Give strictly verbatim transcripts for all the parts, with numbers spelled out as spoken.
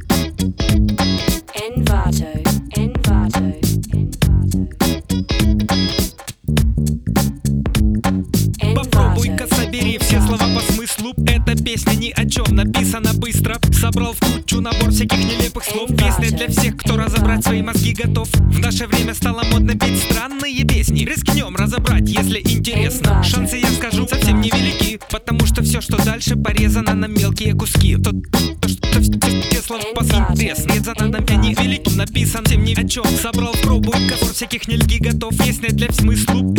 Envato, Envato, Envato. Попробуй-ка собери все слова по смыслу. Эта песня ни о чем, написана быстро. Собрал в кучу набор всяких нелепых слов. Песня для всех, кто разобрать свои мозги готов. В наше время стало модно петь странные песни. Рискнем разобрать, если интересно. Шансы, я скажу, совсем невелики, потому что все, что дальше, порезано на мелкие куски. То, то что все слова по интерес резано на пяне велики. Написан всем ни о чем. Собрал в пробуй-ка набор всяких нельги готов. Песня для смыслу.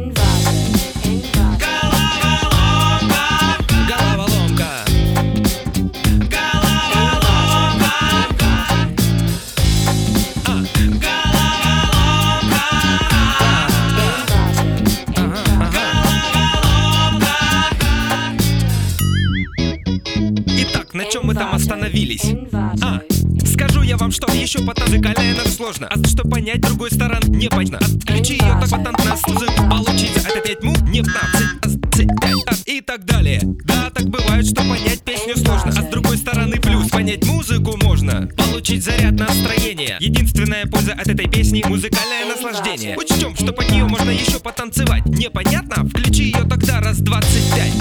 На чем мы там остановились? А, скажу я вам, что еще потом музыкальное нам сложно. А что понять другой стороны не понятно. Отключи ее так потом музыку получить. Это пять му не пятнадцать и так далее. Да, так бывает, что понять песню сложно. А с другой стороны плюс понять музыку можно. Получить заряд настроения. Единственная польза от этой песни — музыкальное наслаждение. Учтем, что под нее можно еще потанцевать. Непонятно? Включи ее тогда раз двадцать пять.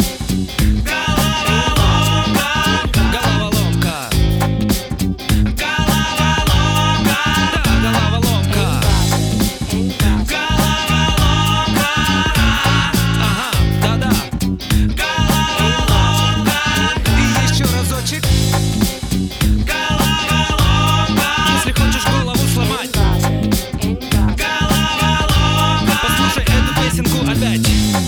Опять.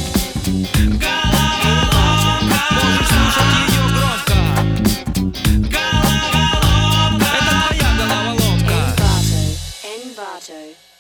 Можешь слушать ее громко. Это твоя головоломка. Envato, Envato.